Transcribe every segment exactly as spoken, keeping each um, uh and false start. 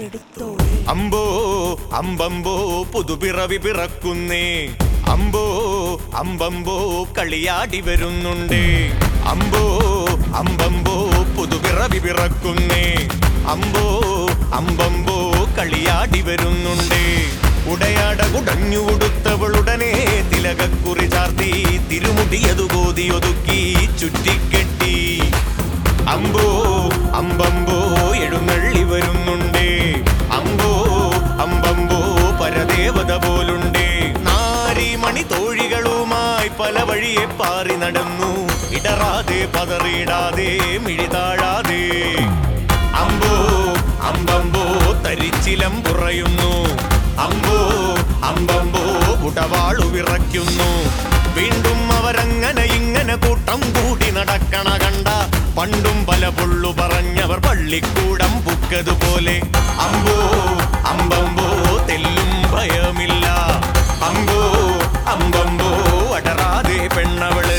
അമ്പോ അമ്പമ്പോ പുതുപിറവി പിറക്കുന്നേ, അമ്പോ അമ്പമ്പോ കളിയാടി വരുന്നുണ്ടേ, അമ്പോ അമ്പമ്പോ പുതുപിറവി പിറക്കുന്നേ, അമ്പോ അമ്പമ്പോ കളിയാടി വരുന്നുണ്ടേ. ഉടയാട കുടഞ്ഞു കൊടുത്തവളുടനെ തിലകക്കുറി ചാർത്തി തിരുമുടിയതു കോതിയൊതുക്കി ചുറ്റിക്കെട്ടി, അമ്പോ അമ്പമ്പോ എഴുന്നള്ളി വരുന്നുണ്ടേ, അമ്പോ അമ്പമ്പോ പരദേവത പോലുണ്ടേ. നാരിമണി തോഴികളുമായി പല വഴിയെ പാറി നടന്നു, ഇടറാതെ പതറിയിടാതെ മിഴിതാഴാതെ, അമ്പോ അമ്പമ്പോ തരിച്ചിലം പുറയുന്നു, അമ്പോ അമ്പമ്പോ ഉടവാളു വിറയ്ക്കുന്നു. വീണ്ടും അവരങ്ങനെ ഇങ്ങനെ കൂട്ടം കൂടി നടക്കണ കണ്ട പണ്ടും പല പൊള്ളു പറഞ്ഞവർ പള്ളിക്കൂടം പുക്കതുപോലെ, അമ്പോ അമ്പമ്പോ തെല്ലും ഭയമില്ല, അമ്പോ അമ്പമ്പോ അടറാതെ പെണ്ണവള്.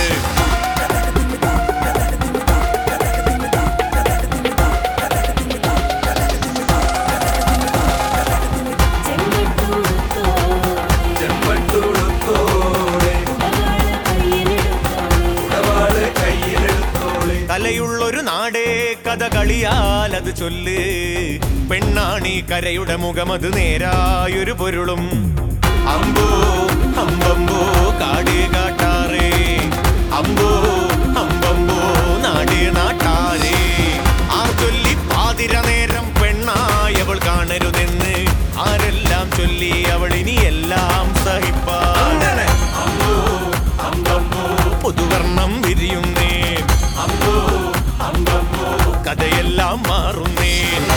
കലയുള്ളൊരു നാടേ കഥകളിയാൽ അത് ചൊല്ല്, പെണ്ണാണി കരയുടെ മുഖമത് നേരായൊരു പൊരുളും, അമ്പോ അമ്പമ്പോ കാടേ കാട്ടാറേ, അമ്പോ അമ്പമ്പോ നാടേ നാട്ടാരേ. ആർ ചൊല്ലി പാതിര നേരം പെണ്ണായവൾ കാണരുതെന്ന് ആരെല്ലാം ചൊല്ലി അവൾ ഇനി എല്ലാം സഹിപ്പാൻ, അമ്പോ അമ്പമ്പോ പുതുവർണം വിരിയുന്നേ, അമ്പോ അമ്പമ്പോ കഥയെല്ലാം മാറുന്നേ.